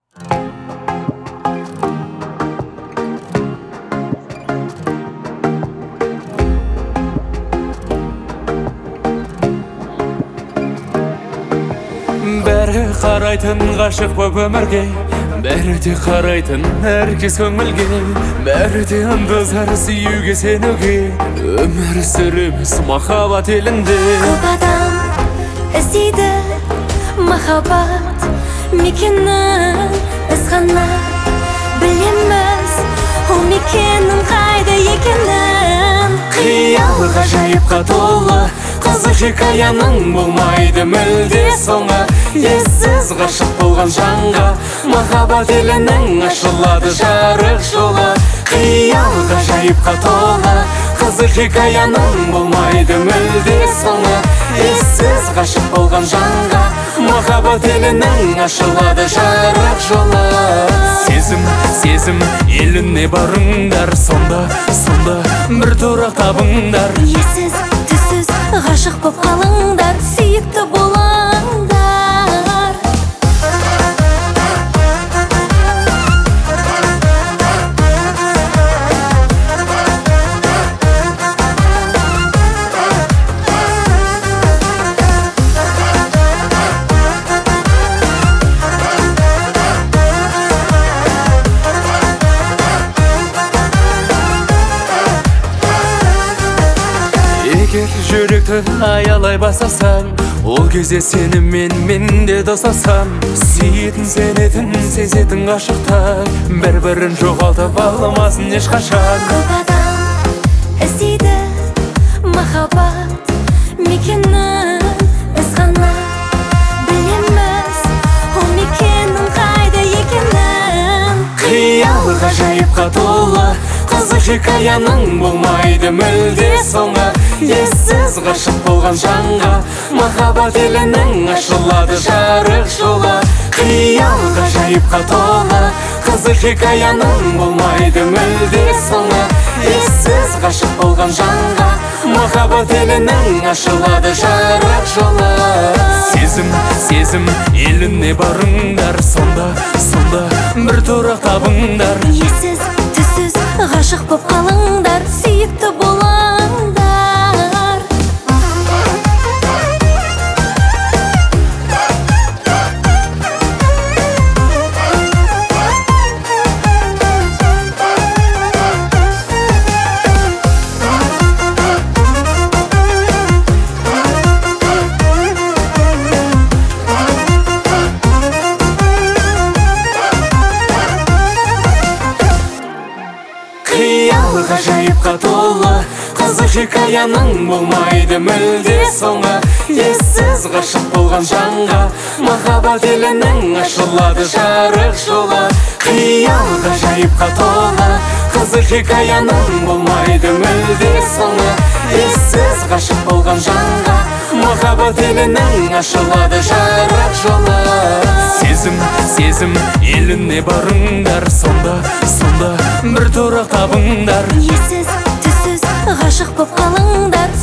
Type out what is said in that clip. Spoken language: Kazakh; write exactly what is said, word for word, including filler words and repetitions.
Бәрі қарайтын ғашық боп өмірге, бәрі де қарайтын әркез көңілге, бәрі де ынтызар сүюге сенуге, өмір сүреміз махаббат елінде. Көп адам іздейді махаббат мекенін, біз ғана білеміз ол мекеннің қайда екенін. Қиялы ғажайыпқа толы қызық хикаяның болмайды мүлде соңы. Ессіз ғашық болған жанға махаббат елінің ашылады жарық жолы. Қиялы ғажайыпқа толы қызық хикаяның болмайды мүлде соңы. Ессіз ғашық болған жанға махаббат елінің ашылады жарық жолы. Сезім, сезім еліне барыңдар, сонда, сонда бір тұрақ табыңдар. Ессіз, түссіз ғашық боп қалыңдар, сүйікті болаңдар. Егер жүректі аялай басасаң, ол кезде сені мен менде достасам. Сүйетін, сенетін, сезетін ғашықтар бір-бірін жоғалтып алмасын ешқашан. Көп адам іздейді махаббат мекенін, біз ғана білеміз ол мекеннің қайда екенін. Қиялы ғажайыпқа толы қызық хикаяның болмайды мүлде соңы. Ессіз ғашық болған жанға махаббат елінің ашылады жарық жолы. Қиялы ғажайыпқа толы қызық хикаяның болмайды мүлде соңы. Ессіз ғашық болған жанға махаббат елінің ашылады жарық жолы. Сезім, сезім еліне барыңдар, сонда, сонда бір тұрақ табыңдар. Ессіз, түссіз ғашық боп қалыңдар, сүйікті болаңдар. Қиялы ғажайыпқа толы қызық хикаяның болмайды мүлде соңы. Ессіз ғашық болған жанға махаббат елінің ашылады жарық жолы. Қиялы ғажайыпқа толы қызық хикаяның болмайды мүлде соңы. Ессіз ғашық болған жанға махаббат елінің ашылады жарық жолы. Сезім, сезім еліне барыңдар, сонда, сонда бір тұрақ табыңдар. Ессіз, түссіз ғашық боп қалыңдар,